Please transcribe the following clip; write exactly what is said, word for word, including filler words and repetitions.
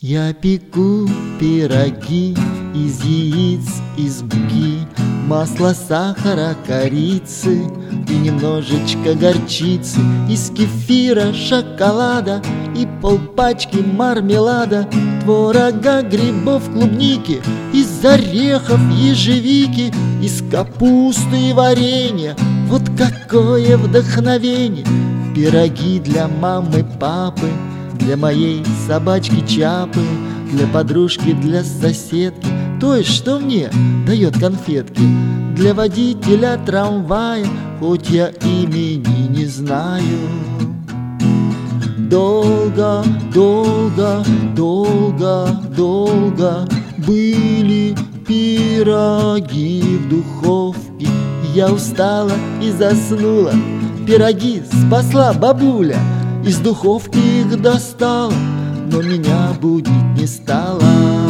Я пеку пироги из яиц, из муки, масла, сахара, корицы и немножечко горчицы, из кефира, шоколада и полпачки мармелада, творога, грибов, клубники, из орехов, ежевики, из капусты и варенья. Вот какое вдохновение! Пироги для мамы, папы, для моей собачки Чапы, для подружки, для соседки, той, что мне дает конфетки, для водителя трамвая, хоть я имени не знаю. Долго, долго, долго, долго были пироги в духовке. Я устала и заснула. Пироги спасла бабуля, из духовки их достала, но меня будить не стала.